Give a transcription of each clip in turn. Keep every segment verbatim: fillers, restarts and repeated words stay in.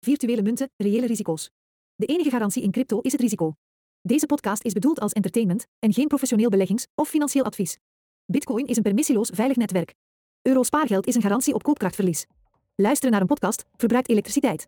Virtuele munten, reële risico's. De enige garantie in crypto is het risico. Deze podcast is bedoeld als entertainment en geen professioneel beleggings- of financieel advies. Bitcoin is een permissieloos veilig netwerk. Euro spaargeld is een garantie op koopkrachtverlies. Luisteren naar een podcast verbruikt elektriciteit.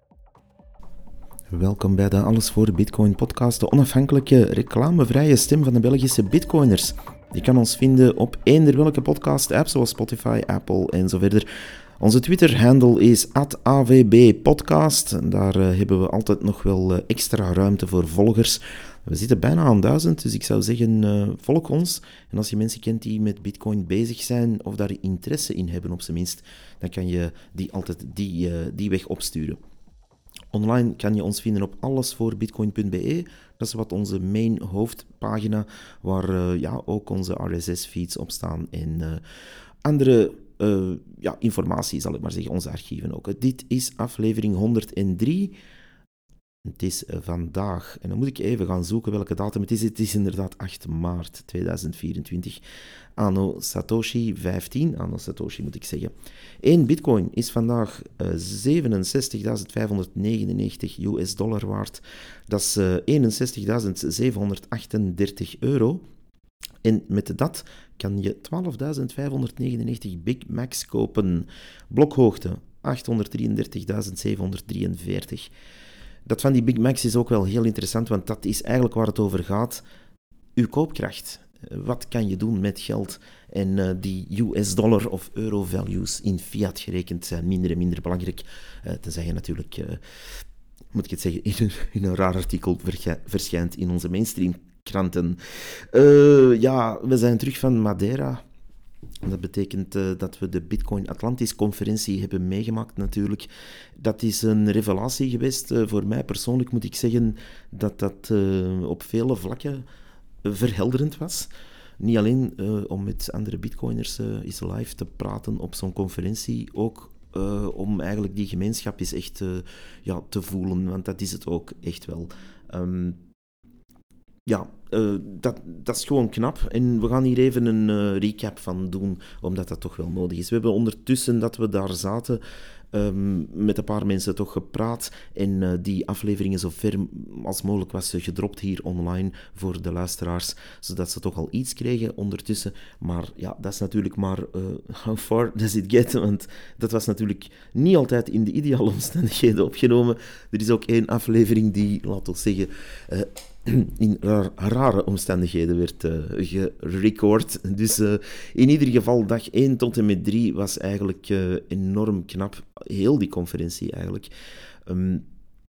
Welkom bij de Alles voor Bitcoin podcast, de onafhankelijke reclamevrije stem van de Belgische bitcoiners. Je kan ons vinden op eender welke podcast-app zoals Spotify, Apple en zo verder. Onze Twitter-handle is at A V B podcast. Daar uh, hebben we altijd nog wel uh, extra ruimte voor volgers. We zitten bijna aan duizend, dus ik zou zeggen, uh, volg ons. En als je mensen kent die met Bitcoin bezig zijn of daar interesse in hebben op zijn minst, dan kan je die altijd die, uh, die weg opsturen. Online kan je ons vinden op allesvoorbitcoin punt b e. Dat is wat onze main hoofdpagina, waar uh, ja, ook onze R S S-feeds op staan en uh, andere uh, ja, informatie, zal ik maar zeggen, onze archieven ook. Dit is aflevering honderddrie. Het is vandaag, en dan moet ik even gaan zoeken welke datum het is. Het is inderdaad acht maart tweeduizend vierentwintig. Anno Satoshi vijftien, Anno Satoshi moet ik zeggen. één bitcoin is vandaag uh, zevenenzestigduizend vijfhonderdnegenennegentig U S dollar waard. Dat is uh, eenenzestigduizend zevenhonderdachtendertig euro. En met dat kan je twaalfduizend vijfhonderdnegenennegentig Big Macs kopen. Blokhoogte achthonderddrieëndertigduizend zevenhonderddrieënveertig. Dat van die Big Macs is ook wel heel interessant, want dat is eigenlijk waar het over gaat. Uw koopkracht. Wat kan je doen met geld? En uh, die U S dollar of euro values in fiat gerekend zijn minder en minder belangrijk. Uh, tenzij je natuurlijk, uh, moet ik het zeggen, in een, in een raar artikel verge- verschijnt in onze mainstream kranten. Uh, ja, we zijn terug van Madeira. Dat betekent uh, dat we de Bitcoin Atlantis-conferentie hebben meegemaakt natuurlijk. Dat is een revelatie geweest. Uh, voor mij persoonlijk moet ik zeggen dat dat uh, op vele vlakken uh, verhelderend was. Niet alleen uh, om met andere bitcoiners uh, eens live te praten op zo'n conferentie, ook uh, om eigenlijk die gemeenschap eens echt uh, ja, te voelen, want dat is het ook echt wel. Um, Ja, uh, dat, dat is gewoon knap. En we gaan hier even een uh, recap van doen, omdat dat toch wel nodig is. We hebben ondertussen dat we daar zaten um, met een paar mensen toch gepraat. En uh, die afleveringen zo ver als mogelijk was gedropt hier online voor de luisteraars, zodat ze toch al iets kregen ondertussen. Maar ja, dat is natuurlijk maar uh, how far does it get? Want dat was natuurlijk niet altijd in de ideale omstandigheden opgenomen. Er is ook één aflevering die, laten we zeggen, Uh, in ra- rare omstandigheden werd uh, gerecord. Dus uh, in ieder geval dag één tot en met drie was eigenlijk uh, enorm knap. Heel die conferentie eigenlijk. Um,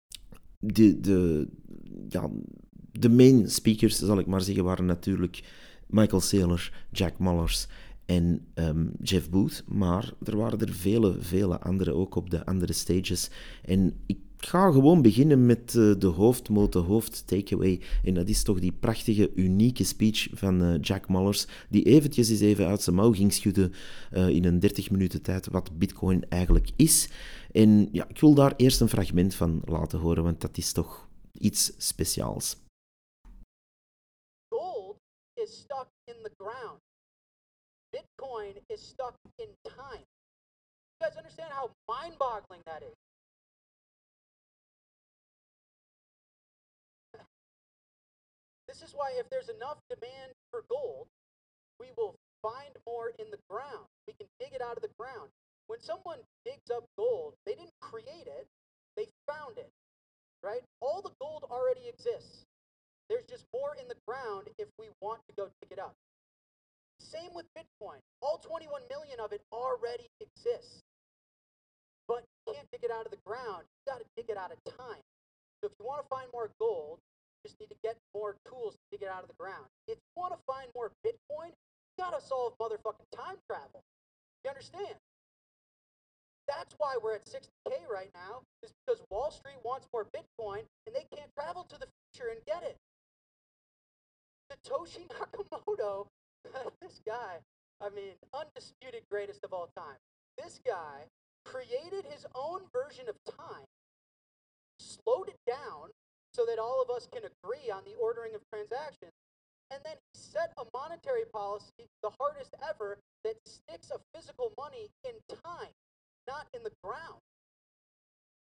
de, de, ja, de main speakers, zal ik maar zeggen, waren natuurlijk Michael Saylor, Jack Mallers en um, Jeff Booth. Maar er waren er vele, vele andere ook op de andere stages. En ik Ik ga gewoon beginnen met uh, de hoofdmoot, de hoofdtakeaway. En dat is toch die prachtige, unieke speech van uh, Jack Mallers, die eventjes eens even uit zijn mouw ging schudden uh, in een dertig minuten tijd wat Bitcoin eigenlijk is. En ja, ik wil daar eerst een fragment van laten horen, want dat is toch iets speciaals. Gold is stuck in the ground. Bitcoin is stuck in time. You guys understand how mind-boggling that is? This is why if there's enough demand for gold, we will find more in the ground. We can dig it out of the ground. When someone digs up gold, they didn't create it, they found it, right? All the gold already exists. There's just more in the ground if we want to go dig it up. Same with Bitcoin. All twenty-one million of it already exists. But you can't dig it out of the ground. You got to dig it out of time. So if you want to find more gold, you just need to get more tools to dig it out of the ground. If you want to find more Bitcoin, you got to solve motherfucking time travel. You understand? That's why we're at sixty K right now, is because Wall Street wants more Bitcoin and they can't travel to the future and get it. Satoshi Nakamoto, this guy, I mean, undisputed greatest of all time. This guy created his own version of time, slowed it down so that all of us can agree on the ordering of transactions, and then he set a monetary policy, the hardest ever, that sticks a physical money in time, not in the ground.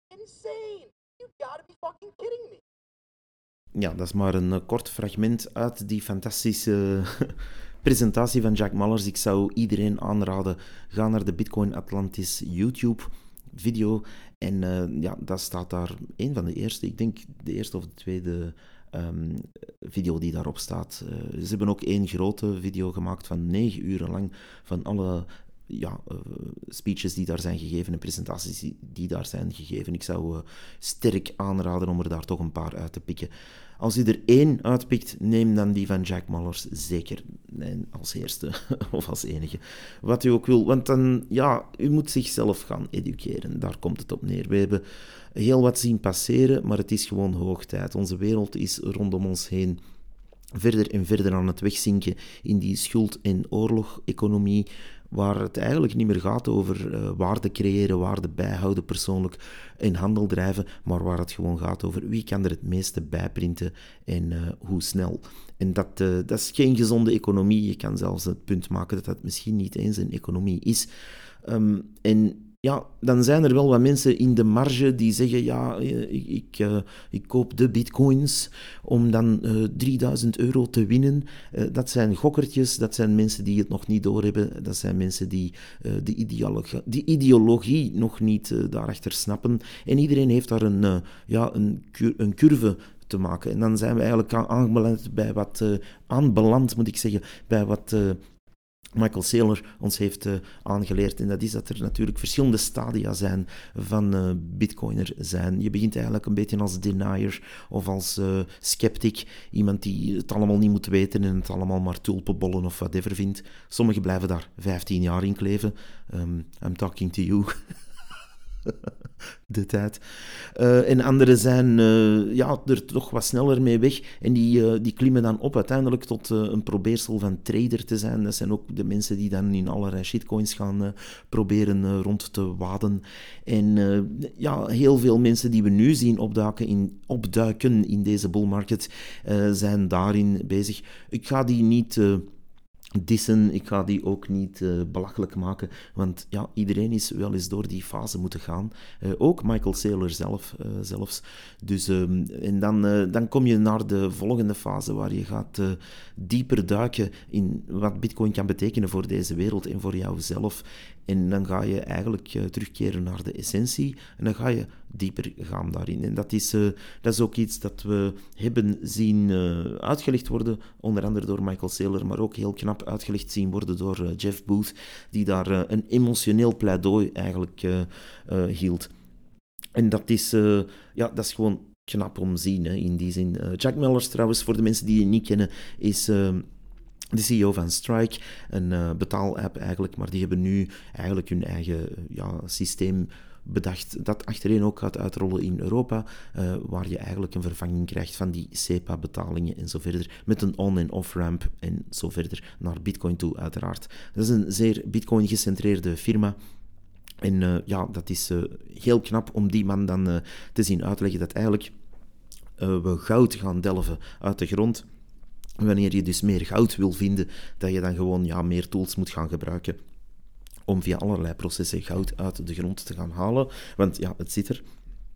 insane. You gotta be fucking kidding me. Ja, dat is maar een uh, kort fragment uit die fantastische presentatie van Jack Mallers. Ik zou iedereen aanraden, ga naar de Bitcoin Atlantis YouTube video. En uh, ja, dat staat daar een van de eerste, ik denk de eerste of de tweede um, video die daarop staat. Uh, ze hebben ook één grote video gemaakt van negen uur lang van alle ja, uh, speeches die daar zijn gegeven en presentaties die, die daar zijn gegeven. Ik zou uh, sterk aanraden om er daar toch een paar uit te pikken. Als u er één uitpikt, neem dan die van Jack Mallers zeker. En als eerste of als enige. Wat u ook wil. Want dan, ja, u moet zichzelf gaan educeren. Daar komt het op neer. We hebben heel wat zien passeren, maar het is gewoon hoog tijd. Onze wereld is rondom ons heen verder en verder aan het wegzinken in die schuld- en oorlog-economie, waar het eigenlijk niet meer gaat over uh, waarde creëren, waarde bijhouden persoonlijk en handel drijven, maar waar het gewoon gaat over wie kan er het meeste bijprinten en uh, hoe snel. En dat, uh, dat is geen gezonde economie. Je kan zelfs het punt maken dat dat misschien niet eens een economie is. Um, en ja, dan zijn er wel wat mensen in de marge die zeggen, ja, ik, ik, uh, ik koop de bitcoins om dan uh, drieduizend euro te winnen. Uh, dat zijn gokkertjes, dat zijn mensen die het nog niet doorhebben. Dat zijn mensen die uh, de ideologie, die ideologie nog niet uh, daarachter snappen. En iedereen heeft daar een, uh, ja, een, cur- een curve te maken. En dan zijn we eigenlijk aanbeland bij wat, uh, aanbeland, moet ik zeggen, bij wat Uh, Michael Saylor ons heeft uh, aangeleerd. En dat is dat er natuurlijk verschillende stadia zijn van uh, bitcoiner zijn. Je begint eigenlijk een beetje als denier of als uh, sceptic. Iemand die het allemaal niet moet weten en het allemaal maar tulpenbollen of whatever vindt. Sommigen blijven daar vijftien jaar in kleven. Um, I'm talking to you. De tijd. Uh, en anderen zijn uh, ja, er toch wat sneller mee weg en die, uh, die klimmen dan op uiteindelijk tot uh, een probeersel van trader te zijn. Dat zijn ook de mensen die dan in allerlei shitcoins gaan uh, proberen uh, rond te waden. En uh, ja, heel veel mensen die we nu zien opduiken in, opduiken in deze bull market uh, zijn daarin bezig. Ik ga die niet Uh, dissen, ik ga die ook niet uh, belachelijk maken, want ja, iedereen is wel eens door die fase moeten gaan. Uh, ook Michael Saylor zelf, uh, zelfs. Dus, um, en dan, uh, dan kom je naar de volgende fase, waar je gaat uh, dieper duiken in wat Bitcoin kan betekenen voor deze wereld en voor jouzelf. En dan ga je eigenlijk uh, terugkeren naar de essentie en dan ga je dieper gaan daarin. En dat is, uh, dat is ook iets dat we hebben zien uh, uitgelegd worden, onder andere door Michael Saylor, maar ook heel knap uitgelegd zien worden door uh, Jeff Booth, die daar uh, een emotioneel pleidooi eigenlijk uh, uh, hield. En dat is, uh, ja, dat is gewoon knap om te zien, hè, in die zin. Uh, Jack Mallers trouwens, voor de mensen die je niet kennen, is Uh, de C E O van Strike, een uh, betaal-app eigenlijk, maar die hebben nu eigenlijk hun eigen ja, systeem bedacht dat achtereen ook gaat uitrollen in Europa, uh, waar je eigenlijk een vervanging krijgt van die SEPA-betalingen en zo verder, met een on- en off-ramp en zo verder naar Bitcoin toe uiteraard. Dat is een zeer Bitcoin-gecentreerde firma. En uh, ja, dat is uh, heel knap om die man dan uh, te zien uitleggen dat eigenlijk uh, we goud gaan delven uit de grond. Wanneer je dus meer goud wil vinden, dat je dan gewoon ja, meer tools moet gaan gebruiken om via allerlei processen goud uit de grond te gaan halen. Want ja, het zit er.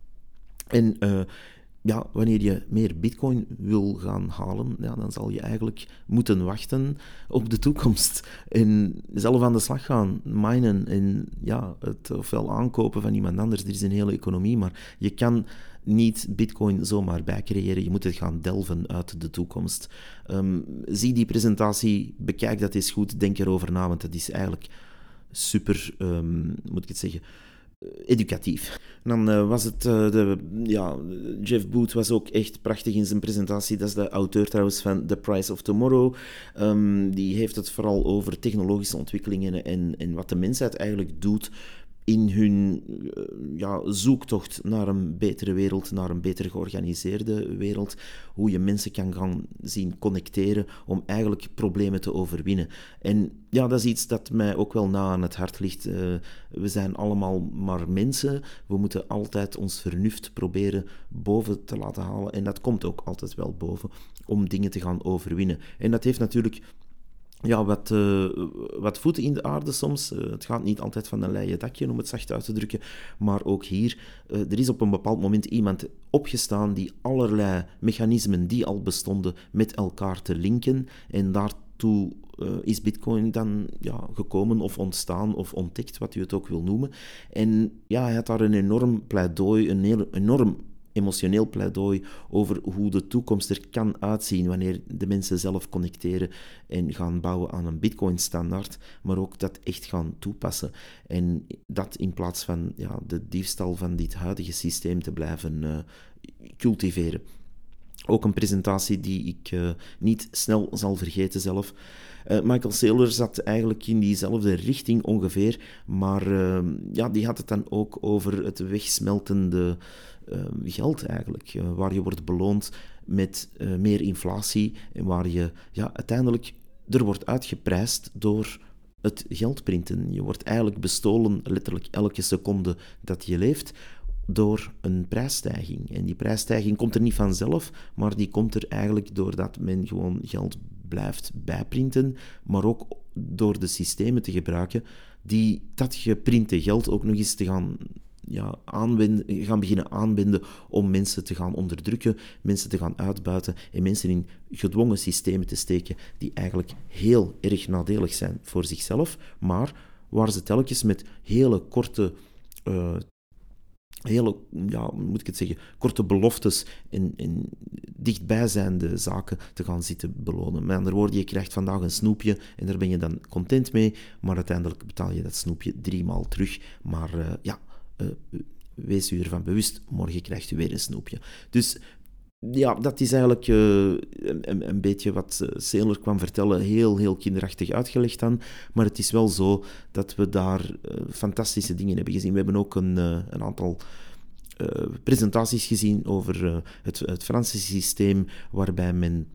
En uh, ja, wanneer je meer bitcoin wil gaan halen, ja, dan zal je eigenlijk moeten wachten op de toekomst. En zelf aan de slag gaan, minen en ja, het ofwel aankopen van iemand anders. Er is een hele economie, maar je kan niet bitcoin zomaar bijcreëren. Je moet het gaan delven uit de toekomst. Um, zie die presentatie, bekijk dat eens goed, denk erover na, want dat is eigenlijk super, um, moet ik het zeggen, educatief. En dan uh, was het, uh, de, ja, Jeff Booth was ook echt prachtig in zijn presentatie. Dat is de auteur trouwens van The Price of Tomorrow. Um, die heeft het vooral over technologische ontwikkelingen en, en wat de mensheid eigenlijk doet in hun uh, ja, zoektocht naar een betere wereld, naar een beter georganiseerde wereld, hoe je mensen kan gaan zien connecteren om eigenlijk problemen te overwinnen. En ja, dat is iets dat mij ook wel na aan het hart ligt. Uh, we zijn allemaal maar mensen. We moeten altijd ons vernuft proberen boven te laten halen. En dat komt ook altijd wel boven, om dingen te gaan overwinnen. En dat heeft natuurlijk ja, wat, uh, wat voeten in de aarde soms. Uh, het gaat niet altijd van een leien dakje, om het zacht uit te drukken. Maar ook hier, uh, er is op een bepaald moment iemand opgestaan die allerlei mechanismen die al bestonden met elkaar te linken. En daartoe uh, is Bitcoin dan ja, gekomen of ontstaan of ontdekt, wat u het ook wil noemen. En ja, hij had daar een enorm pleidooi, een heel, enorm emotioneel pleidooi over hoe de toekomst er kan uitzien wanneer de mensen zelf connecteren en gaan bouwen aan een Bitcoin-standaard, maar ook dat echt gaan toepassen. En dat in plaats van ja, de diefstal van dit huidige systeem te blijven uh, cultiveren. Ook een presentatie die ik uh, niet snel zal vergeten zelf. Uh, Michael Saylor zat eigenlijk in diezelfde richting ongeveer, maar uh, ja, die had het dan ook over het wegsmeltende uh, geld eigenlijk, uh, waar je wordt beloond met uh, meer inflatie en waar je ja, uiteindelijk er wordt uitgeprijsd door het geldprinten. Je wordt eigenlijk bestolen letterlijk elke seconde dat je leeft door een prijsstijging. En die prijsstijging komt er niet vanzelf, maar die komt er eigenlijk doordat men gewoon geld blijft bijprinten, maar ook door de systemen te gebruiken die dat geprinte geld ook nog eens te gaan, ja, aanwenden, gaan beginnen aanwenden om mensen te gaan onderdrukken, mensen te gaan uitbuiten en mensen in gedwongen systemen te steken die eigenlijk heel erg nadelig zijn voor zichzelf, maar waar ze telkens met hele korte uh, hele, ja, moet ik het zeggen, korte beloftes en, en dichtbijzijnde zaken te gaan zitten belonen. Met andere woorden, je krijgt vandaag een snoepje en daar ben je dan content mee, maar uiteindelijk betaal je dat snoepje driemaal terug. Maar uh, ja, uh, wees u ervan bewust, morgen krijgt u weer een snoepje. Dus ja, dat is eigenlijk uh, een, een beetje wat Saylor kwam vertellen, heel, heel kinderachtig uitgelegd dan. Maar het is wel zo dat we daar uh, fantastische dingen hebben gezien. We hebben ook een, uh, een aantal uh, presentaties gezien over uh, het, het Franse systeem, waarbij men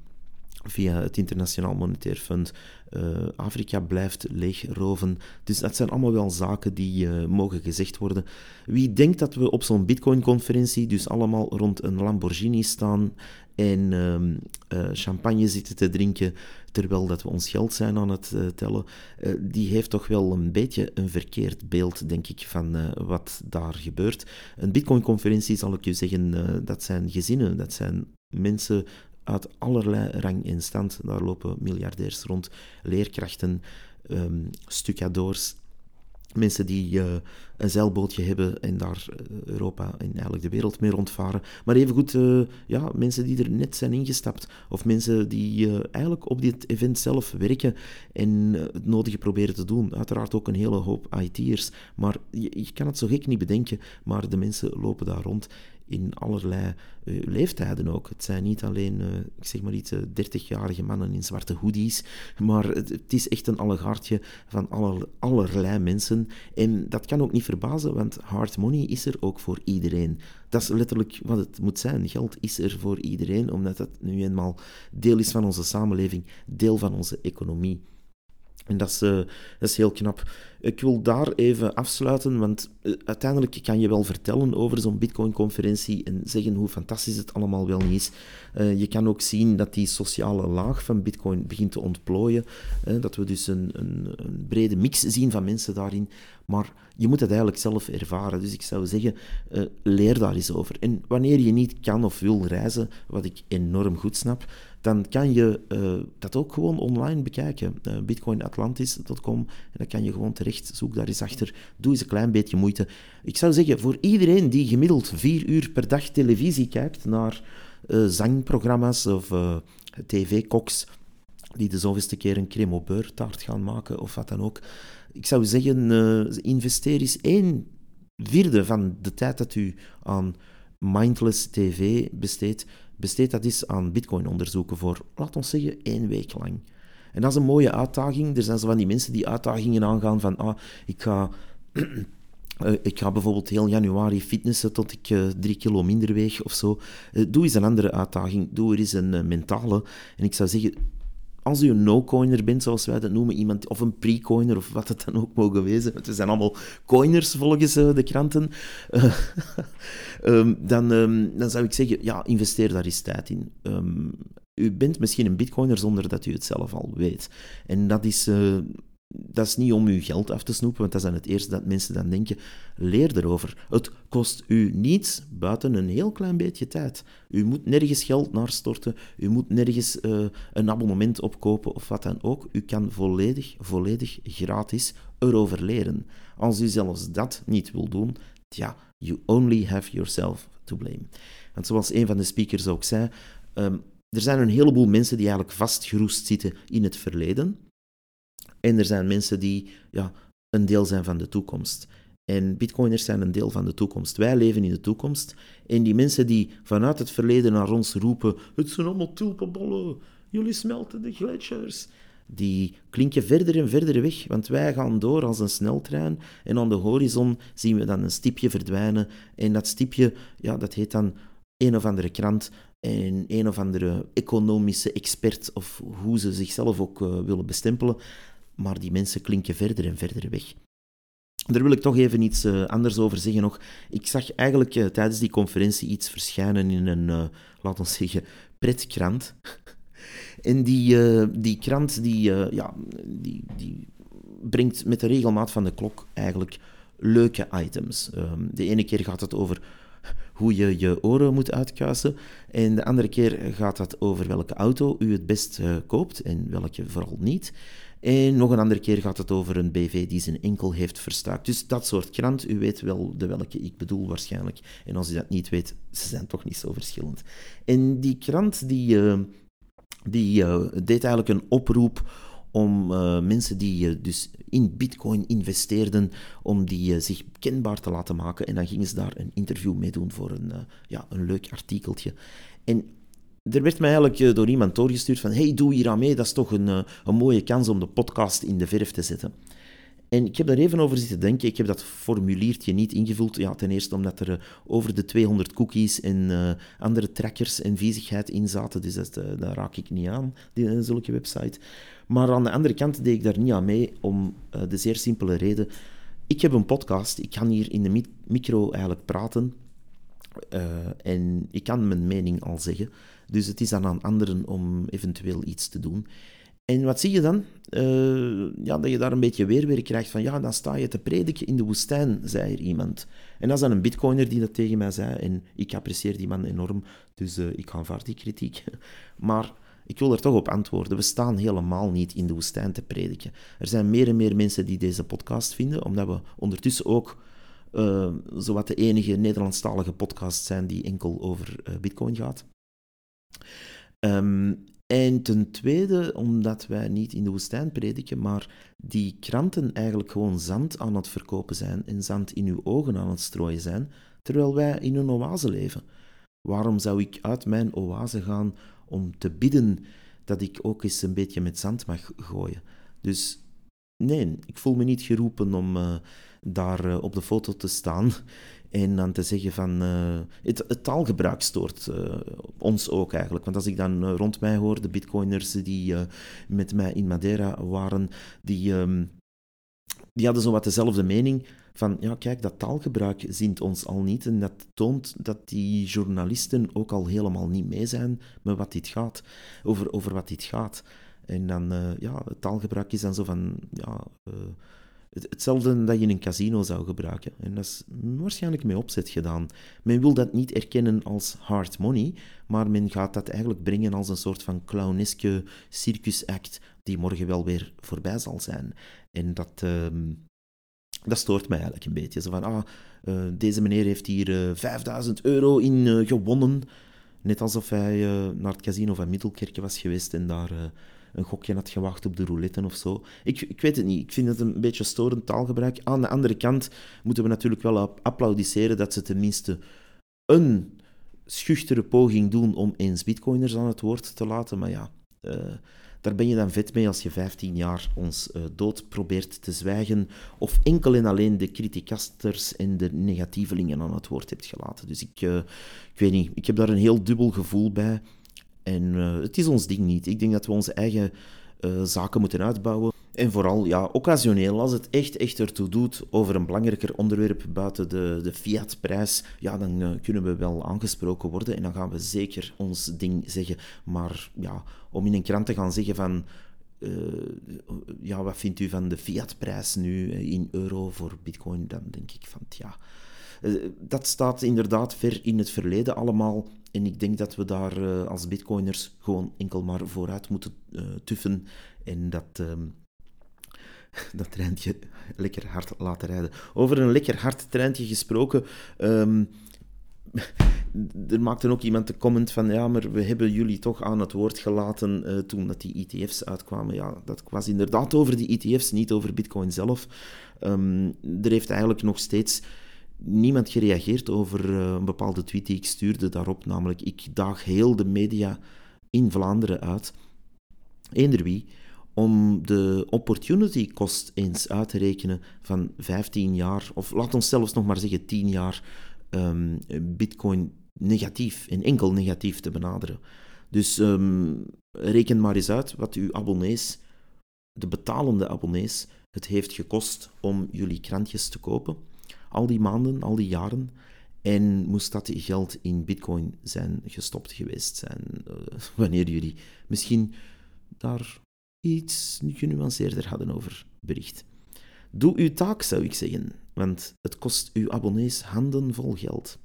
via het Internationaal Monetair Fund uh, Afrika blijft leegroven. Dus dat zijn allemaal wel zaken die uh, mogen gezegd worden. Wie denkt dat we op zo'n Bitcoin-conferentie dus allemaal rond een Lamborghini staan en uh, uh, champagne zitten te drinken terwijl dat we ons geld zijn aan het uh, tellen, uh, die heeft toch wel een beetje een verkeerd beeld, denk ik, van uh, wat daar gebeurt. Een Bitcoin-conferentie, zal ik je zeggen, uh, dat zijn gezinnen, dat zijn mensen uit allerlei rang en stand. Daar lopen miljardairs rond, leerkrachten, um, stucadoors, mensen die uh, een zeilbootje hebben en daar Europa en eigenlijk de wereld mee rondvaren. Maar evengoed uh, ja, mensen die er net zijn ingestapt. Of mensen die uh, eigenlijk op dit event zelf werken en uh, het nodige proberen te doen. Uiteraard ook een hele hoop I T'ers. Maar je, je kan het zo gek niet bedenken, maar de mensen lopen daar rond in allerlei uh, leeftijden ook. Het zijn niet alleen, uh, ik zeg maar iets, uh, dertigjarige mannen in zwarte hoodies, maar het, het is echt een allegaartje van aller, allerlei mensen. En dat kan ook niet verbazen, want hard money is er ook voor iedereen. Dat is letterlijk wat het moet zijn. Geld is er voor iedereen, omdat het nu eenmaal deel is van onze samenleving, deel van onze economie. En dat is, uh, dat is heel knap. Ik wil daar even afsluiten, want uh, uiteindelijk kan je wel vertellen over zo'n Bitcoin-conferentie en zeggen hoe fantastisch het allemaal wel niet is. Uh, je kan ook zien dat die sociale laag van Bitcoin begint te ontplooien. Uh, dat we dus een, een, een brede mix zien van mensen daarin. Maar je moet het eigenlijk zelf ervaren. Dus ik zou zeggen, uh, leer daar eens over. En wanneer je niet kan of wil reizen, wat ik enorm goed snap, dan kan je uh, dat ook gewoon online bekijken. Uh, bitcoin atlantis punt com. En dan kan je gewoon terecht. Zoek daar eens achter. Doe eens een klein beetje moeite. Ik zou zeggen, voor iedereen die gemiddeld vier uur per dag televisie kijkt naar uh, zangprogramma's of uh, tv-koks die de zoveelste keer een crème au beurre taart gaan maken of wat dan ook. Ik zou zeggen, uh, investeer eens één vierde van de tijd dat u aan mindless tv besteedt, besteed dat eens aan Bitcoin-onderzoeken voor, laat ons zeggen, één week lang. En dat is een mooie uitdaging. Er zijn zo van die mensen die uitdagingen aangaan van, ah, ik ga, uh, ik ga bijvoorbeeld heel januari fitnessen tot ik uh, drie kilo minder weeg of zo. Uh, doe eens een andere uitdaging. Doe er eens een uh, mentale. En ik zou zeggen, als u een no-coiner bent, zoals wij dat noemen, iemand, of een pre-coiner, of wat het dan ook mogen wezen, want we zijn allemaal coiners volgens uh, de kranten, uh, um, dan, um, dan zou ik zeggen, ja, investeer daar eens tijd in. Um, u bent misschien een bitcoiner zonder dat u het zelf al weet. En dat is, uh, dat is niet om uw geld af te snoepen, want dat is dan het eerste dat mensen dan denken. Leer erover. Het kost u niets buiten een heel klein beetje tijd. U moet nergens geld naar storten, u moet nergens uh, een abonnement opkopen of wat dan ook. U kan volledig, volledig gratis erover leren. Als u zelfs dat niet wil doen, tja, you only have yourself to blame. Want zoals een van de speakers ook zei, um, er zijn een heleboel mensen die eigenlijk vastgeroest zitten in het verleden. En er zijn mensen die ja, een deel zijn van de toekomst. En bitcoiners zijn een deel van de toekomst. Wij leven in de toekomst. En die mensen die vanuit het verleden naar ons roepen, het zijn allemaal tulpenbollen, jullie smelten de gletsjers, die klinken verder en verder weg, want wij gaan door als een sneltrein en aan de horizon zien we dan een stipje verdwijnen. En dat stipje, ja, dat heet dan een of andere krant en een of andere economische expert, of hoe ze zichzelf ook uh, willen bestempelen. Maar die mensen klinken verder en verder weg. Daar wil ik toch even iets uh, anders over zeggen nog. Ik zag eigenlijk uh, tijdens die conferentie iets verschijnen in een, uh, laten we zeggen, pretkrant. En die, uh, die krant die, uh, ja, die, die brengt met de regelmaat van de klok eigenlijk leuke items. Um, de ene keer gaat het over hoe je je oren moet uitkuisen en de andere keer gaat het over welke auto u het best uh, koopt en welke vooral niet. En nog een andere keer gaat het over een B V die zijn enkel heeft verstuikt. Dus dat soort krant, u weet wel de welke ik bedoel waarschijnlijk. En als u dat niet weet, ze zijn toch niet zo verschillend. En die krant die, uh, die uh, deed eigenlijk een oproep om uh, mensen die uh, dus in bitcoin investeerden, om die uh, zich kenbaar te laten maken. En dan gingen ze daar een interview mee doen voor een, uh, ja, een leuk artikeltje. En er werd mij eigenlijk uh, door iemand doorgestuurd van hey, doe hier aan mee, dat is toch een, uh, een mooie kans om de podcast in de verf te zetten. En ik heb daar even over zitten denken. Ik heb dat formuliertje niet ingevuld. Ja, ten eerste omdat er uh, over de tweehonderd cookies en uh, andere trackers en viezigheid in zaten. Dus dat, uh, daar raak ik niet aan, die, uh, zulke website. Maar aan de andere kant deed ik daar niet aan mee, om uh, de zeer simpele reden. Ik heb een podcast. Ik kan hier in de mi- micro eigenlijk praten. Uh, en ik kan mijn mening al zeggen. Dus het is dan aan anderen om eventueel iets te doen. En wat zie je dan? Uh, ja, dat je daar een beetje weerwerk krijgt van, ja, dan sta je te prediken in de woestijn, zei er iemand. En dat is dan een bitcoiner die dat tegen mij zei, en ik apprecieer die man enorm, dus uh, ik aanvaard die kritiek. Maar ik wil er toch op antwoorden. We staan helemaal niet in de woestijn te prediken. Er zijn meer en meer mensen die deze podcast vinden, omdat we ondertussen ook uh, zowat de enige Nederlandstalige podcast zijn die enkel over uh, bitcoin gaat. Um, En ten tweede, omdat wij niet in de woestijn prediken, maar die kranten eigenlijk gewoon zand aan het verkopen zijn en zand in uw ogen aan het strooien zijn, terwijl wij in een oase leven. Waarom zou ik uit mijn oase gaan om te bidden dat ik ook eens een beetje met zand mag gooien? Dus nee, ik voel me niet geroepen om uh, daar uh, op de foto te staan en dan te zeggen van... Uh, het, het taalgebruik stoort uh, ons ook eigenlijk. Want als ik dan uh, rond mij hoor, de bitcoiners die uh, met mij in Madeira waren, die, um, die hadden zo wat dezelfde mening van, ja kijk, dat taalgebruik zint ons al niet. En dat toont dat die journalisten ook al helemaal niet mee zijn met wat dit gaat, over, over wat dit gaat. En dan, uh, ja, het taalgebruik is dan zo van, ja... Uh, hetzelfde dat je in een casino zou gebruiken. En dat is waarschijnlijk met opzet gedaan. Men wil dat niet erkennen als hard money, maar men gaat dat eigenlijk brengen als een soort van clowneske circusact die morgen wel weer voorbij zal zijn. En dat, uh, dat stoort mij eigenlijk een beetje. Zo van, ah, uh, deze meneer heeft hier uh, vijfduizend euro in uh, gewonnen. Net alsof hij uh, naar het casino van Middelkerke was geweest en daar... Uh, een gokje had gewacht op de roulette of zo. Ik, ik weet het niet. Ik vind het een beetje storend taalgebruik. Aan de andere kant moeten we natuurlijk wel applaudisseren dat ze tenminste een schuchtere poging doen om eens bitcoiners aan het woord te laten. Maar ja, uh, daar ben je dan vet mee als je vijftien jaar ons uh, dood probeert te zwijgen of enkel en alleen de criticasters en de negatievelingen aan het woord hebt gelaten. Dus ik, uh, ik weet niet. Ik heb daar een heel dubbel gevoel bij. En uh, het is ons ding niet. Ik denk dat we onze eigen uh, zaken moeten uitbouwen. En vooral, ja, occasioneel, als het echt, echt ertoe doet over een belangrijker onderwerp buiten de, de fiatprijs, ja, dan uh, kunnen we wel aangesproken worden en dan gaan we zeker ons ding zeggen. Maar ja, om in een krant te gaan zeggen van, uh, ja, wat vindt u van de fiatprijs nu in euro voor bitcoin, dan denk ik van, ja, uh, dat staat inderdaad ver in het verleden allemaal. En ik denk dat we daar uh, als bitcoiners gewoon enkel maar vooruit moeten uh, tuffen en dat... Uh, dat treintje lekker hard laten rijden. Over een lekker hard treintje gesproken. Um, er maakte ook iemand de comment van, ja, maar we hebben jullie toch aan het woord gelaten uh, toen dat die E T F's uitkwamen. Ja, dat was inderdaad over die E T F's, niet over Bitcoin zelf. Um, er heeft eigenlijk nog steeds niemand gereageerd over uh, een bepaalde tweet die ik stuurde daarop, namelijk ik daag heel de media in Vlaanderen uit, eender wie, om de opportunity cost eens uit te rekenen van vijftien jaar, of laat ons zelfs nog maar zeggen tien jaar, um, bitcoin negatief, en enkel negatief te benaderen. Dus um, reken maar eens uit wat uw abonnees, de betalende abonnees, het heeft gekost om jullie krantjes te kopen. Al die maanden, al die jaren. En moest dat geld in bitcoin zijn gestopt geweest zijn, uh, wanneer jullie misschien daar iets genuanceerder hadden over bericht. Doe uw taak, zou ik zeggen, want het kost uw abonnees handenvol geld.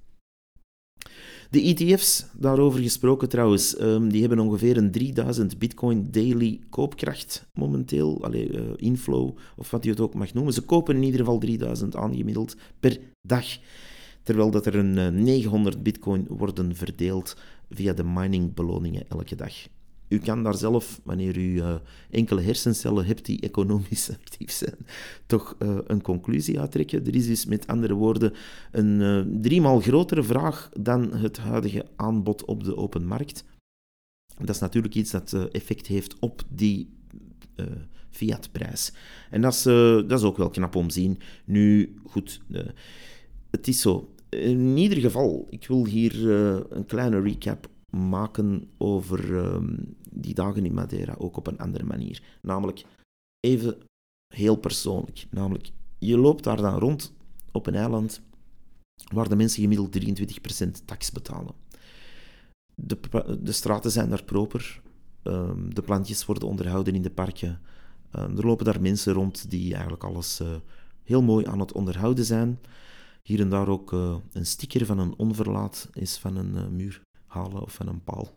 De E T F's, daarover gesproken trouwens, um, die hebben ongeveer een drieduizend bitcoin daily koopkracht momenteel, allee, uh, inflow, of wat je het ook mag noemen. Ze kopen in ieder geval drieduizend aangemiddeld per dag, terwijl dat er een uh, negenhonderd bitcoin worden verdeeld via de miningbeloningen elke dag. U kan daar zelf, wanneer u uh, enkele hersencellen hebt die economisch actief zijn, toch uh, een conclusie uittrekken. Er is dus met andere woorden een uh, driemaal grotere vraag dan het huidige aanbod op de open markt. Dat is natuurlijk iets dat uh, effect heeft op die uh, fiatprijs. En dat is, uh, dat is ook wel knap om te zien. Nu, goed, uh, het is zo. In ieder geval, ik wil hier uh, een kleine recap maken over um, die dagen in Madeira, ook op een andere manier. Namelijk, even heel persoonlijk. Namelijk, je loopt daar dan rond op een eiland waar de mensen gemiddeld drieëntwintig procent tax betalen. De, de straten zijn daar proper. Um, de plantjes worden onderhouden in de parken. Um, er lopen daar mensen rond die eigenlijk alles uh, heel mooi aan het onderhouden zijn. Hier en daar ook uh, een sticker van een onverlaat is van een uh, muur halen of van een paal.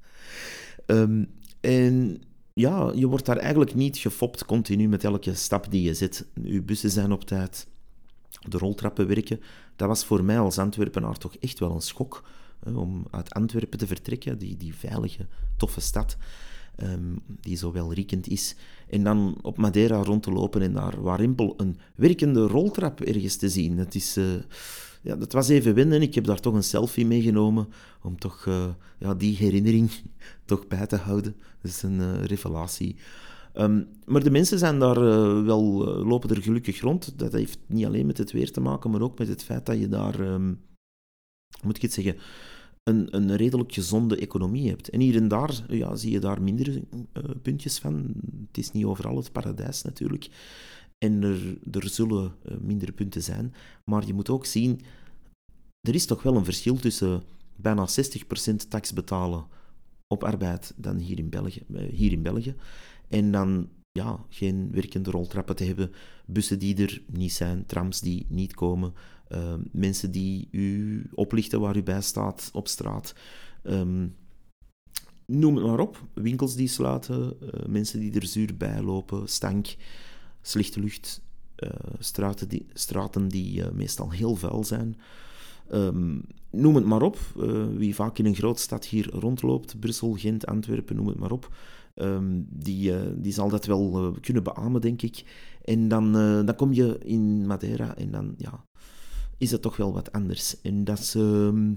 Um, en ja, je wordt daar eigenlijk niet gefopt continu met elke stap die je zet. Uw bussen zijn op tijd, de roltrappen werken. Dat was voor mij als Antwerpenaar toch echt wel een schok, hè, om uit Antwerpen te vertrekken, die, die veilige, toffe stad, um, die zo welriekend is. En dan op Madeira rond te lopen en daar warempel een werkende roltrap ergens te zien. Het is... Uh, Ja, dat was even wennen. Ik heb daar toch een selfie meegenomen om toch uh, ja, die herinnering toch bij te houden. Dat is een uh, revelatie. Um, maar de mensen zijn daar uh, wel, uh, lopen er gelukkig rond. Dat heeft niet alleen met het weer te maken, maar ook met het feit dat je daar, um, moet ik het zeggen, een, een redelijk gezonde economie hebt. En hier en daar ja, zie je daar minder uh, puntjes van. Het is niet overal het paradijs natuurlijk. En er, er zullen minder punten zijn. Maar je moet ook zien, er is toch wel een verschil tussen bijna zestig procent tax betalen op arbeid dan hier in België. Hier in België. En dan ja, geen werkende roltrappen te hebben, bussen die er niet zijn, trams die niet komen, uh, mensen die u oplichten waar u bij staat op straat. Um, noem het maar op. Winkels die sluiten, uh, mensen die er zuur bij lopen, stank, slechte lucht, uh, straten die, straten die uh, meestal heel vuil zijn. Um, noem het maar op. Uh, wie vaak in een grote stad hier rondloopt, Brussel, Gent, Antwerpen, noem het maar op, um, die, uh, die zal dat wel uh, kunnen beamen, denk ik. En dan, uh, dan kom je in Madeira en dan ja, is het toch wel wat anders. En dat is... Uh,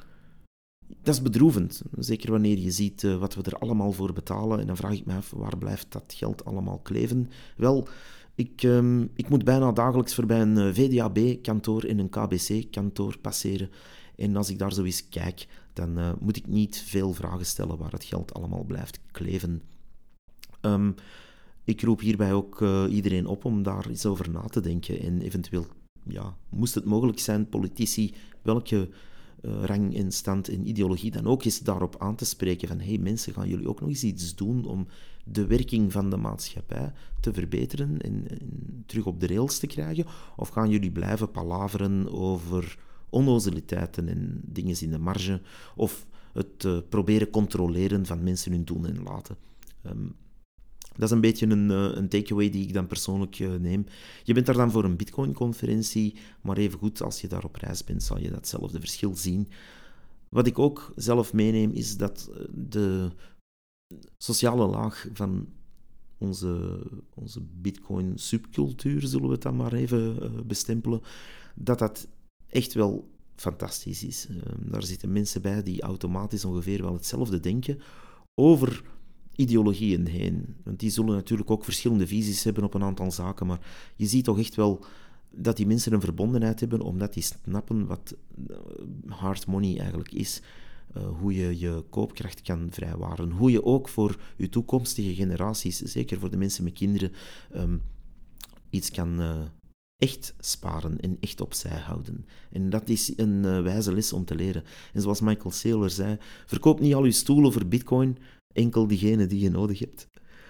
Dat is bedroevend, zeker wanneer je ziet uh, wat we er allemaal voor betalen. En dan vraag ik me af, waar blijft dat geld allemaal kleven? Wel, ik, um, ik moet bijna dagelijks voorbij een uh, V D A B-kantoor en een K B C-kantoor passeren. En als ik daar zo eens kijk, dan uh, moet ik niet veel vragen stellen waar het geld allemaal blijft kleven. Um, ik roep hierbij ook uh, iedereen op om daar eens over na te denken. En eventueel, ja, moest het mogelijk zijn, politici, welke uh, rang en stand en ideologie dan ook, eens daarop aan te spreken van, hey mensen, gaan jullie ook nog eens iets doen om de werking van de maatschappij te verbeteren en, en terug op de rails te krijgen? Of gaan jullie blijven palaveren over onnozeliteiten en dingen in de marge? Of het uh, proberen controleren van mensen hun doen en laten? Um, Dat is een beetje een, een takeaway die ik dan persoonlijk uh, neem. Je bent daar dan voor een Bitcoin-conferentie, maar evengoed, als je daar op reis bent, zal je datzelfde verschil zien. Wat ik ook zelf meeneem, is dat de sociale laag van onze, onze Bitcoin-subcultuur, zullen we het dan maar even uh, bestempelen, dat dat echt wel fantastisch is. Uh, daar zitten mensen bij die automatisch ongeveer wel hetzelfde denken over ideologieën heen. Want die zullen natuurlijk ook verschillende visies hebben op een aantal zaken, maar je ziet toch echt wel dat die mensen een verbondenheid hebben, omdat die snappen wat hard money eigenlijk is. Uh, hoe je je koopkracht kan vrijwaren. Hoe je ook voor je toekomstige generaties, zeker voor de mensen met kinderen, um, iets kan uh, echt sparen en echt opzij houden. En dat is een uh, wijze les om te leren. En zoals Michael Saylor zei, verkoop niet al je stoelen voor bitcoin, enkel diegene die je nodig hebt.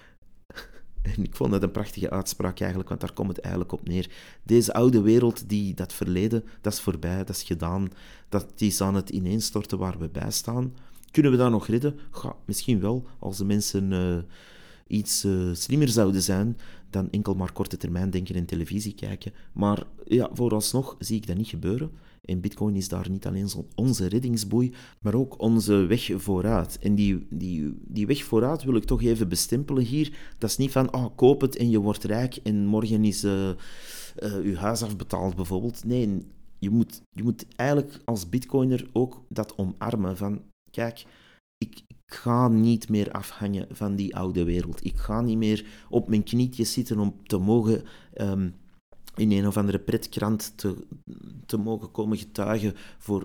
En ik vond dat een prachtige uitspraak eigenlijk, want daar komt het eigenlijk op neer. Deze oude wereld, die, dat verleden, dat is voorbij, dat is gedaan. Dat is aan het ineenstorten waar we bij staan. Kunnen we dat nog redden? Ja, misschien wel, als de mensen uh, iets uh, slimmer zouden zijn dan enkel maar korte termijn denken en televisie kijken. Maar ja, vooralsnog zie ik dat niet gebeuren. En Bitcoin is daar niet alleen onze reddingsboei, maar ook onze weg vooruit. En die, die, die weg vooruit wil ik toch even bestempelen hier. Dat is niet van, oh, koop het en je wordt rijk en morgen is uh, uh, je huis afbetaald bijvoorbeeld. Nee, je moet, je moet eigenlijk als bitcoiner ook dat omarmen van, kijk, ik, ik ga niet meer afhangen van die oude wereld. Ik ga niet meer op mijn knietjes zitten om te mogen... Um, in een of andere pretkrant te, te mogen komen getuigen voor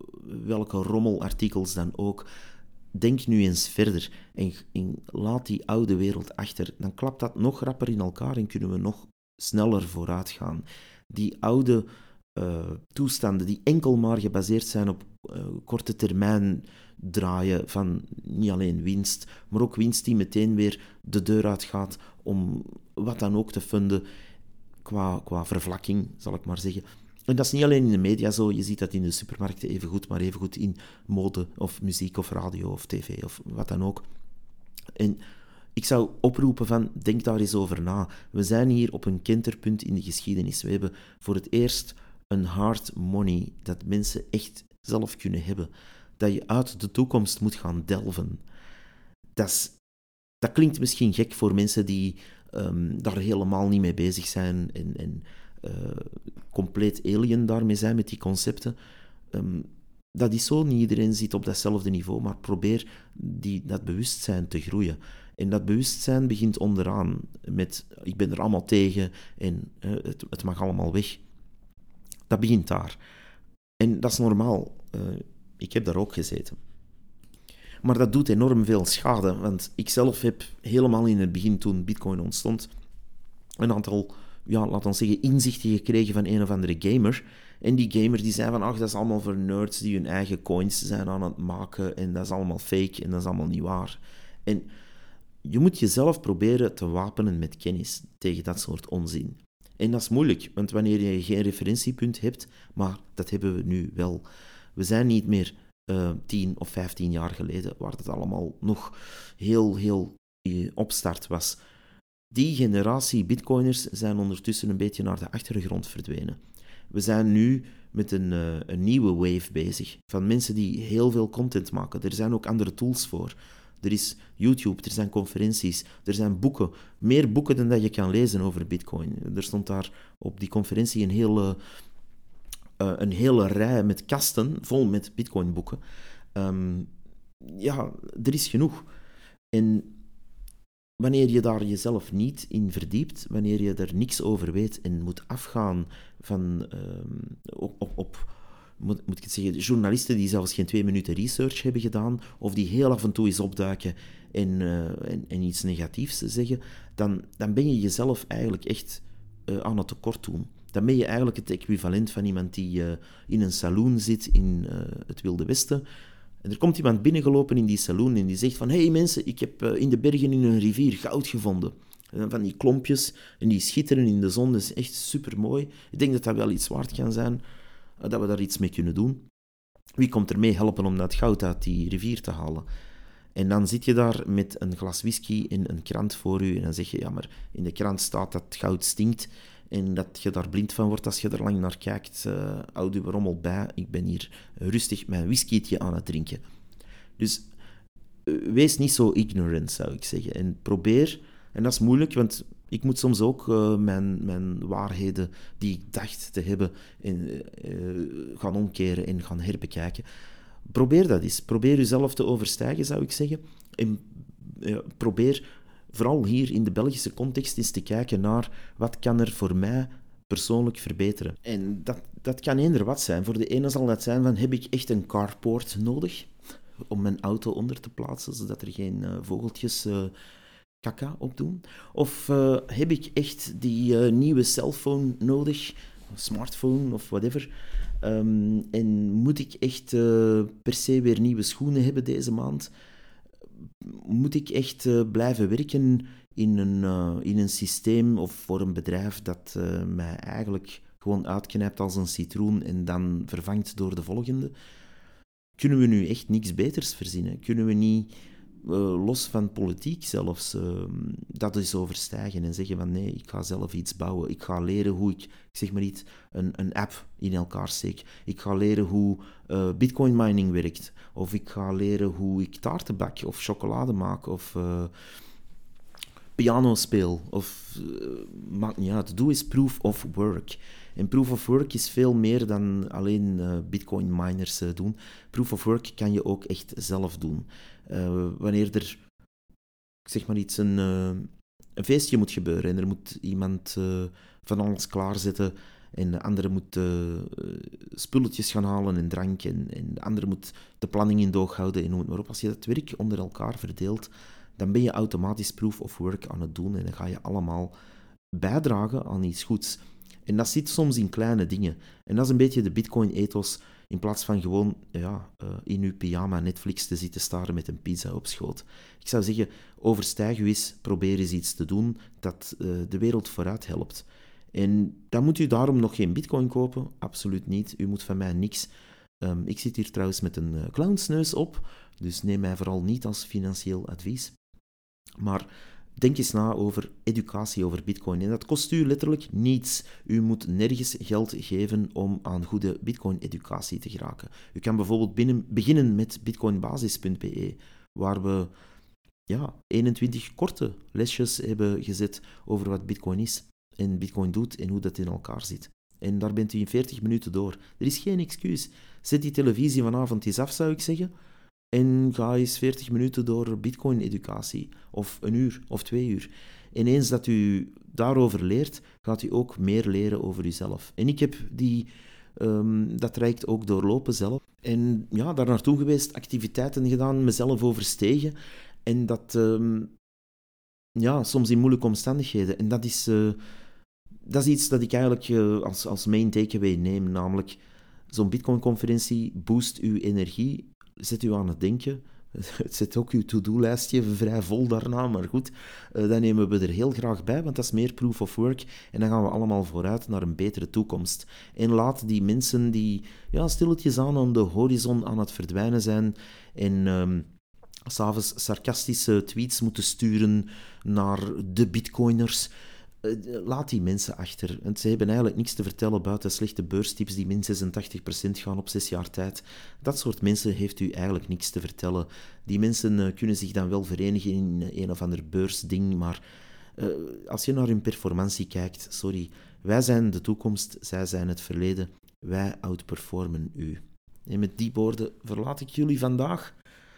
welke rommelartikels dan ook. Denk nu eens verder en, en laat die oude wereld achter. Dan klapt dat nog rapper in elkaar en kunnen we nog sneller vooruit gaan. Die oude uh, toestanden die enkel maar gebaseerd zijn op uh, korte termijn draaien van niet alleen winst, maar ook winst die meteen weer de deur uitgaat om wat dan ook te funden. Qua, qua vervlakking, zal ik maar zeggen. En dat is niet alleen in de media zo, je ziet dat in de supermarkten evengoed, maar evengoed in mode of muziek of radio of tv of wat dan ook. En ik zou oproepen van, denk daar eens over na. We zijn hier op een kenterpunt in de geschiedenis. We hebben voor het eerst een hard money dat mensen echt zelf kunnen hebben. Dat je uit de toekomst moet gaan delven. Dat is, dat klinkt misschien gek voor mensen die... Um, daar helemaal niet mee bezig zijn en, en uh, compleet alien daarmee zijn met die concepten. Um, dat is zo, niet iedereen zit op datzelfde niveau, maar probeer die, dat bewustzijn te groeien. En dat bewustzijn begint onderaan met, ik ben er allemaal tegen en uh, het, het mag allemaal weg. Dat begint daar. En dat is normaal. Uh, ik heb daar ook gezeten. Maar dat doet enorm veel schade, want ik zelf heb helemaal in het begin, toen Bitcoin ontstond, een aantal, ja, laten we zeggen, inzichten gekregen van een of andere gamer. En die gamer die zei van, ach, dat is allemaal voor nerds die hun eigen coins zijn aan het maken en dat is allemaal fake en dat is allemaal niet waar. En je moet jezelf proberen te wapenen met kennis tegen dat soort onzin. En dat is moeilijk, want wanneer je geen referentiepunt hebt, maar dat hebben we nu wel. We zijn niet meer... Uh, tien of vijftien jaar geleden, waar het allemaal nog heel, heel uh, opstart was. Die generatie bitcoiners zijn ondertussen een beetje naar de achtergrond verdwenen. We zijn nu met een, uh, een nieuwe wave bezig, van mensen die heel veel content maken. Er zijn ook andere tools voor. Er is YouTube, er zijn conferenties, er zijn boeken. Meer boeken dan dat je kan lezen over bitcoin. Er stond daar op die conferentie een hele... Uh, een hele rij met kasten vol met bitcoinboeken. Um, ja, er is genoeg. En wanneer je daar jezelf niet in verdiept, wanneer je er niks over weet en moet afgaan van, um, op, op, op moet, moet ik het zeggen, journalisten die zelfs geen twee minuten research hebben gedaan, of die heel af en toe eens opduiken en, uh, en, en iets negatiefs zeggen, dan, dan ben je jezelf eigenlijk echt uh, aan het tekort doen. Dan ben je eigenlijk het equivalent van iemand die uh, in een saloon zit in uh, het Wilde Westen. En er komt iemand binnengelopen in die saloon en die zegt van, hé hey mensen, ik heb uh, in de bergen in een rivier goud gevonden. En van die klompjes, en die schitteren in de zon, dat is echt supermooi. Ik denk dat dat wel iets waard kan zijn, uh, dat we daar iets mee kunnen doen. Wie komt er mee helpen om dat goud uit die rivier te halen? En dan zit je daar met een glas whisky en een krant voor je en dan zeg je, ja, maar in de krant staat dat goud stinkt en dat je daar blind van wordt als je er lang naar kijkt. Uh, houd je rommel bij, ik ben hier rustig mijn whiskytje aan het drinken. Dus uh, wees niet zo ignorant, zou ik zeggen. En probeer, en dat is moeilijk, want ik moet soms ook uh, mijn, mijn waarheden die ik dacht te hebben en, uh, gaan omkeren en gaan herbekijken. Probeer dat eens. Probeer jezelf te overstijgen, zou ik zeggen. En uh, probeer vooral hier in de Belgische context eens te kijken naar wat kan er voor mij persoonlijk verbeteren. En dat, dat kan eender wat zijn. Voor de ene zal dat zijn van, heb ik echt een carport nodig om mijn auto onder te plaatsen, zodat er geen uh, vogeltjes uh, kaka op doen? Of uh, heb ik echt die uh, nieuwe cellphone nodig, smartphone of whatever? Um, en moet ik echt uh, per se weer nieuwe schoenen hebben deze maand? Moet ik echt uh, blijven werken in een, uh, in een systeem of voor een bedrijf dat uh, mij eigenlijk gewoon uitknijpt als een citroen en dan vervangt door de volgende? Kunnen we nu echt niks beters verzinnen? Kunnen we niet, uh, los van politiek zelfs, uh, dat eens overstijgen en zeggen van nee, ik ga zelf iets bouwen. Ik ga leren hoe ik, ik zeg maar iets, een, een app in elkaar steek. Ik ga leren hoe uh, bitcoin mining werkt. Of ik ga leren hoe ik taarten bak of chocolade maak of uh, piano speel. Of, uh, maakt niet uit. Doe eens proof of work. En proof of work is veel meer dan alleen uh, bitcoin miners uh, doen. Proof of work kan je ook echt zelf doen. Uh, wanneer er, ik zeg maar iets, een, uh, een feestje moet gebeuren en er moet iemand uh, van alles klaarzetten en de andere moet uh, spulletjes gaan halen en drank en, en de andere moet de planning in doog houden en noem het maar op. Als je dat werk onder elkaar verdeelt, dan ben je automatisch proof of work aan het doen en dan ga je allemaal bijdragen aan iets goeds. En dat zit soms in kleine dingen. En dat is een beetje de bitcoin-ethos, in plaats van gewoon ja, uh, in uw pyjama Netflix te zitten staren met een pizza op schoot. Ik zou zeggen, overstijg u eens, probeer eens iets te doen dat uh, de wereld vooruit helpt. En dan moet u daarom nog geen bitcoin kopen, absoluut niet. U moet van mij niks. Um, ik zit hier trouwens met een uh, clownsneus op, dus neem mij vooral niet als financieel advies. Maar denk eens na over educatie over bitcoin. En dat kost u letterlijk niets. U moet nergens geld geven om aan goede bitcoin-educatie te geraken. U kan bijvoorbeeld binnen, beginnen met bitcoinbasis punt b e, waar we ja, eenentwintig korte lesjes hebben gezet over wat bitcoin is en bitcoin doet en hoe dat in elkaar zit. En daar bent u in veertig minuten door. Er is geen excuus. Zet die televisie vanavond eens af, zou ik zeggen. En ga eens veertig minuten door bitcoin-educatie. Of een uur, of twee uur. En eens dat u daarover leert, gaat u ook meer leren over uzelf. En ik heb die, um, dat traject ook doorlopen zelf. En ja, daar naartoe geweest, activiteiten gedaan, mezelf overstegen. En dat, um, ja, soms in moeilijke omstandigheden. En dat is, uh, dat is iets dat ik eigenlijk uh, als, als main takeaway neem. Namelijk, zo'n bitcoin-conferentie boost uw energie. Zet u aan het denken. Het zet ook uw to-do-lijstje vrij vol daarna, maar goed, uh, dat nemen we er heel graag bij, want dat is meer proof of work en dan gaan we allemaal vooruit naar een betere toekomst. En laat die mensen die ja, stilletjes aan aan de horizon aan het verdwijnen zijn en um, s'avonds sarcastische tweets moeten sturen naar de bitcoiners, laat die mensen achter. Want ze hebben eigenlijk niks te vertellen buiten slechte beurstips die min zesentachtig procent gaan op zes jaar tijd. Dat soort mensen heeft u eigenlijk niks te vertellen. Die mensen uh, kunnen zich dan wel verenigen in een of ander beursding, maar uh, als je naar hun performantie kijkt, sorry, wij zijn de toekomst, zij zijn het verleden. Wij outperformen u. En met die woorden verlaat ik jullie vandaag.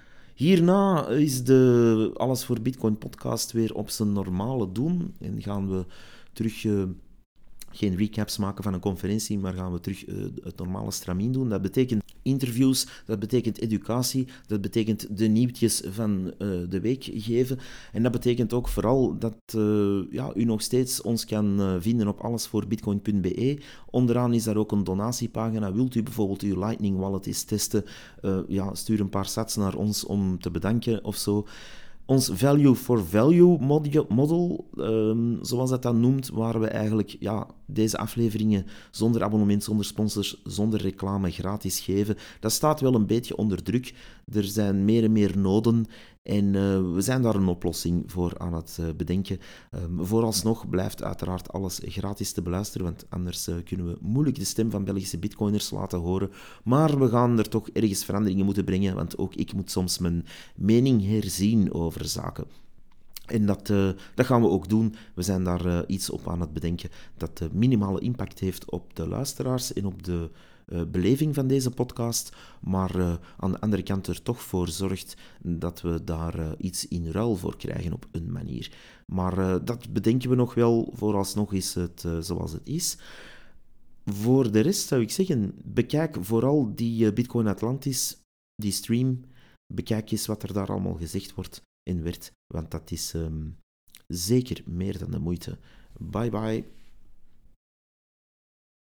Hierna is de Alles voor Bitcoin podcast weer op zijn normale doen en gaan we terug uh, geen recaps maken van een conferentie, maar gaan we terug uh, het normale stramien doen. Dat betekent interviews, dat betekent educatie, dat betekent de nieuwtjes van uh, de week geven. En dat betekent ook vooral dat uh, ja, u nog steeds ons kan uh, vinden op alles voor bitcoin punt b e. Onderaan is daar ook een donatiepagina. Wilt u bijvoorbeeld uw Lightning Wallet eens testen? Uh, ja, stuur een paar sats naar ons om te bedanken of zo. Ons value for value model, um, zoals dat dan noemt, waar we eigenlijk ja, deze afleveringen zonder abonnement, zonder sponsors, zonder reclame gratis geven, dat staat wel een beetje onder druk. Er zijn meer en meer noden en uh, we zijn daar een oplossing voor aan het uh, bedenken. Um, vooralsnog blijft uiteraard alles gratis te beluisteren, want anders uh, kunnen we moeilijk de stem van Belgische bitcoiners laten horen. Maar we gaan er toch ergens veranderingen moeten brengen, want ook ik moet soms mijn mening herzien over zaken. En dat, uh, dat gaan we ook doen. We zijn daar uh, iets op aan het bedenken dat uh, minimale impact heeft op de luisteraars en op de uh, beleving van deze podcast, maar uh, aan de andere kant er toch voor zorgt dat we daar uh, iets in ruil voor krijgen op een manier. Maar uh, dat bedenken we nog wel. Vooralsnog is het uh, zoals het is. Voor de rest zou ik zeggen, bekijk vooral die uh, Bitcoin Atlantis, die stream. Bekijk eens wat er daar allemaal gezegd wordt en werd, want dat is um, zeker meer dan de moeite. Bye bye.